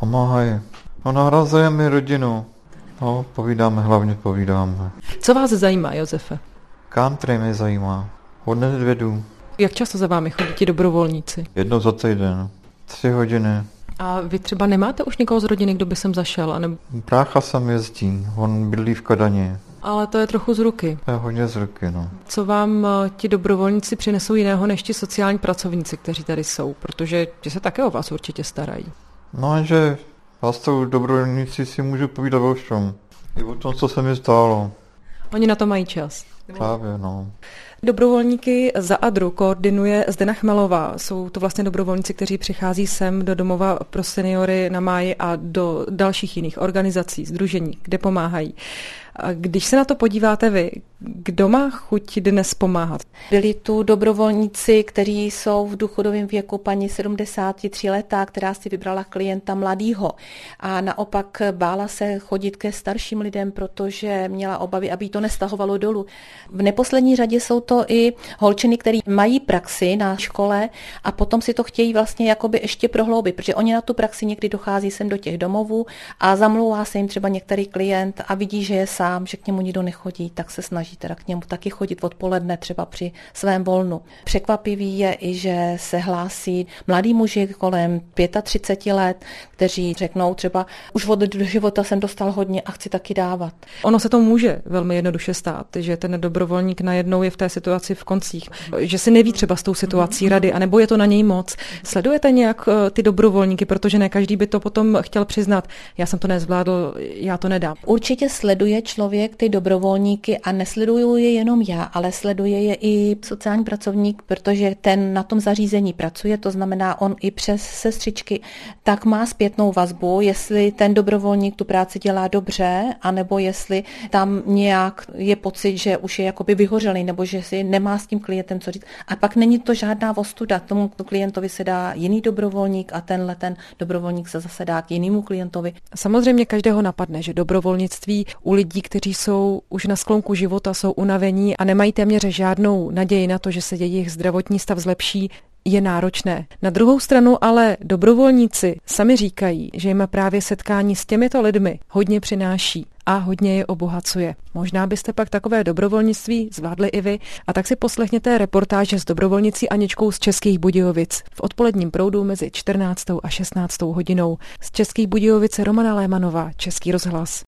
Pomáhají. No, nahrazuje mi rodinu. No, hlavně povídáme. Co vás zajímá, Josefe? Country mě zajímá. Od Nedvědů. Jak často za vámi chodí ti dobrovolníci? Jednou za týden. 3 hodiny. A vy třeba nemáte už někoho z rodiny, kdo by sem zašel? Anebo... Brácha sem jezdí, on bydlí v Kadani. Ale to je trochu z ruky. To je hodně z ruky, no. Co vám ti dobrovolníci přinesou jiného než ti sociální pracovníci, kteří tady jsou? Protože ti se také o vás určitě starají. No, že vás to dobrovolníci si můžu povídat o všem. I o tom, co se mi stálo. Oni na to mají čas. Právě, no. Dobrovolníky za ADRu koordinuje Zdena Chmelová. Jsou to vlastně dobrovolníci, kteří přichází sem do domova pro seniory na Máji a do dalších jiných organizací, sdružení, kde pomáhají. A když se na to podíváte vy, kdo má chuť dnes pomáhat? Byli tu dobrovolníci, kteří jsou v důchodovém věku, paní 73 letá, která si vybrala klienta mladýho a naopak bála se chodit ke starším lidem, protože měla obavy, aby jí to nestahovalo dolů. V neposlední řadě jsou to i holčiny, které mají praxi na škole a potom si to chtějí vlastně jakoby ještě prohloubit, protože oni na tu praxi někdy dochází sem do těch domovů a zamlouvá se jim třeba některý klient a vidí, že je sám, že k němu nikdo nechodí, tak se snaží teda k němu taky chodit odpoledne třeba při svém volnu. Překvapivý je i, že se hlásí mladí muži kolem 35 let, kteří řeknou třeba už od do života jsem dostal hodně a chci taky dávat. Ono se to může velmi jednoduše stát, že ten dobrovolník najednou je v té situaci v koncích, že si neví třeba s tou situací rady, anebo je to na něj moc. Sledujete nějak ty dobrovolníky, protože ne každý by to potom chtěl přiznat, já jsem to nezvládl, já to nedám. Určitě sleduje člověk ty dobrovolníky a nesleduju je jenom já, ale sleduje je i sociální pracovník, protože ten na tom zařízení pracuje, to znamená on i přes sestřičky, tak má zpětnou vazbu, jestli ten dobrovolník tu práci dělá dobře, anebo jestli tam nějak je pocit, že už je jakoby vyhořelý, nebo že si nemá s tím klientem co říct. A pak není to žádná ostuda, tomu klientovi se dá jiný dobrovolník a ten dobrovolník se zase dá k jinému klientovi. Samozřejmě každého napadne, že dobrovolnictví u lidí, kteří jsou už na sklonku života, jsou unavení a nemají téměř žádnou naději na to, že se jejich zdravotní stav zlepší, je náročné. Na druhou stranu ale dobrovolníci sami říkají, že jim právě setkání s těmito lidmi hodně přináší a hodně je obohacuje. Možná byste pak takové dobrovolnictví zvládli i vy, a tak si poslechněte reportáže s dobrovolnicí Aničkou z Českých Budějovic v odpoledním proudu mezi 14. a 16. hodinou. Z Českých Budějovic Romana Lémanová, Český rozhlas.